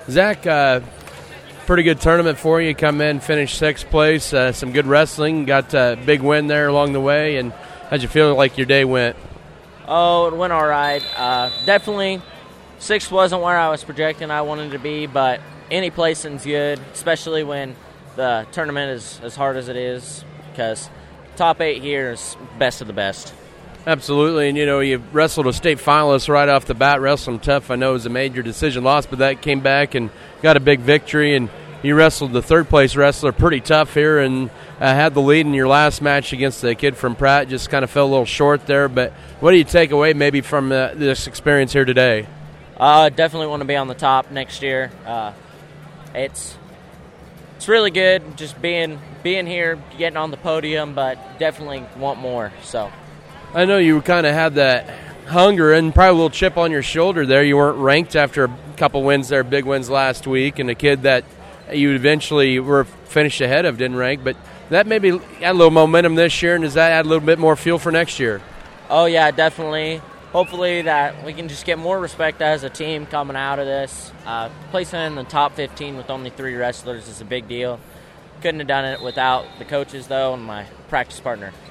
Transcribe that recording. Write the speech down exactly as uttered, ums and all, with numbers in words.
Zach, uh, pretty good tournament for you. Come in, finish sixth place, uh, some good wrestling, got a big win there along the way. And how'd you feel like your day went? Oh, it went all right. Uh, definitely, sixth wasn't where I was projecting I wanted to be, but any placing's good, especially when the tournament is as hard as it is, because top eight here is best of the best. Absolutely, and you know, you wrestled a state finalist right off the bat, wrestling tough. I know it was a major decision loss, but that came back and got a big victory, and you wrestled the third-place wrestler pretty tough here and uh, had the lead in your last match against the kid from Pratt. Just kind of fell a little short there, but what do you take away maybe from uh, this experience here today? I uh, definitely want to be on the top next year. Uh, it's it's really good just being being here, getting on the podium, but definitely want more. So I know you kind of had that hunger and probably a little chip on your shoulder there. You weren't ranked after a couple wins there, big wins last week, and a kid that you eventually were finished ahead of didn't rank, but that maybe add a little momentum this year, and does that add a little bit more fuel for next year? Oh, yeah, definitely. Hopefully that we can just get more respect as a team coming out of this. Uh, placing in the top fifteen with only three wrestlers is a big deal. Couldn't have done it without the coaches, though, and my practice partner.